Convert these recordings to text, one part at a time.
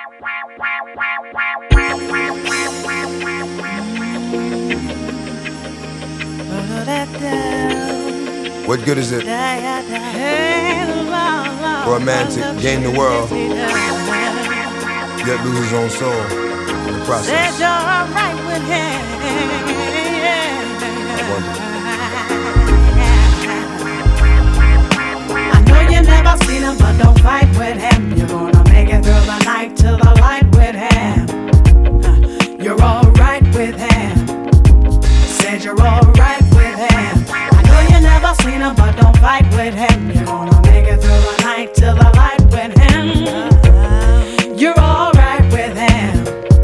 What good is it for a man to gain the world, yet lose his own soul in the process? I wonder. I know you never seen him, but don't fight with him. You're gonna make it through the night to the light with him. You're alright with him. Said you're alright with him. I know you never seen him, but don't fight with him. You're gonna make it through the night to the light with him. You're alright with him.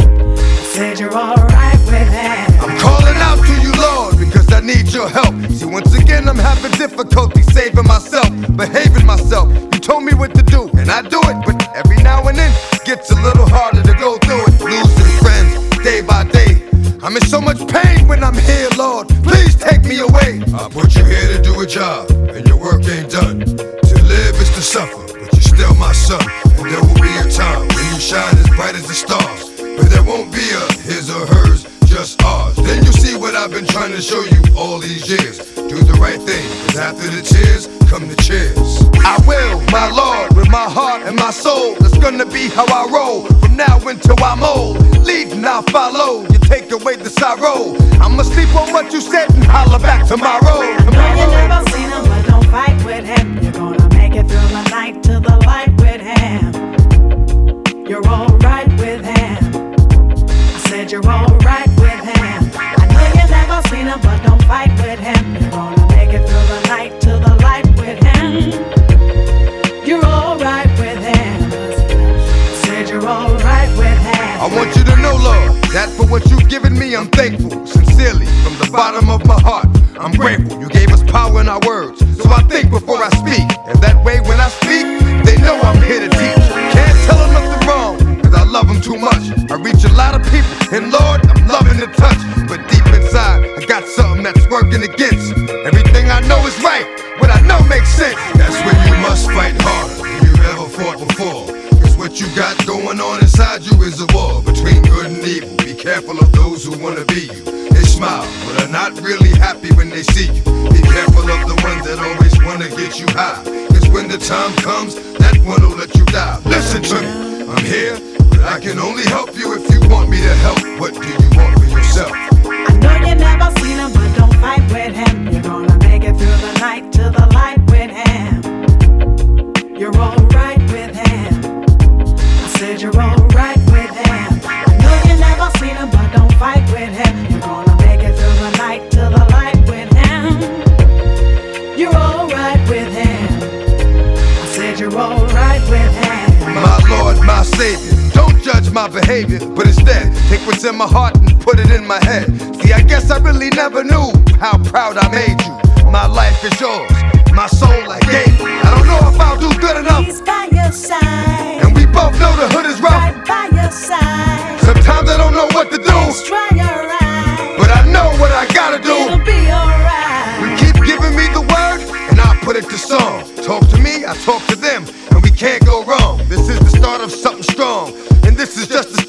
Said you're alright with him. I'm calling out to you, Lord, because I need your help. See, once again I'm having difficulty saving myself, behaving myself. You told me what to do, and I do it, but every now and then it gets a little harder to go through it. Losing friends day by day. I'm in so much pain when I'm here, Lord. Please take me away. I put you here to do a job, and your work ain't done. To live is to suffer, but you're still my son. And there will be a time when you shine as bright as the stars, but there won't be a his or hers, just ours. Then you'll see what I've been trying to show you all these years. Do the right thing, cause after the tears come the cheers. I will, my Lord, with my heart and my soul. That's gonna be how I roll, from now until I'm old. Leading, I'll follow, you take away the sorrow. I'ma sleep on what you said and holler back tomorrow. I know you never seen him, but don't fight with him. You're gonna make it through the night to the light with him. You're alright with him. I said you're alright with him. I know you never seen him, but don't fight with him. You're gonna make it through the night to the light with him. You're alright with him. I said you're alright with him. I want you to know, Lord, that for what you've given me, I'm thankful. Sincerely, from the bottom of my heart, I'm grateful. You gave us power in our words, so I think before I speak. And that way when I speak, they know I'm here to teach. Can't tell them nothing wrong, cause I love them too much. I reach a lot of people, and Lord, I'm loving the touch. But deep inside, I got something that's working against. Everything I know is right, what I know makes sense. That's when you must fight harder than you ever fought before. What you got going on inside you is a war between good and evil. Be careful of those who wanna be you. They smile, but are not really happy when they see you. Be careful of the ones that always wanna get you high, cause when the time comes, that one will let you die. Listen to me, I'm here, but I can only help you if you want me to help. What do you want for yourself? I know you never seen him, but don't fight with him. You're gonna make it through the night to the light with him. You're alright with him. Said you're alright with him. I know you never seen him, but don't fight with him. You're gonna make it through the night to the light with him. You're alright with him. I said you're alright with him. My Lord, my Savior, don't judge my behavior, but instead take what's in my heart and put it in my head. See, I guess I really never knew how proud I made you. My life is yours, my soul I gave you. I don't know if I'll do good enough. He's by your side. And we both know the hood is rough. Right by your side. Sometimes I don't know what to do, Let's try your right. but I know what I gotta do. It'll be alright. You keep giving me the word, and I put it to song. Talk to me, I talk to them, and we can't go wrong. This is the start of something strong, and this is just the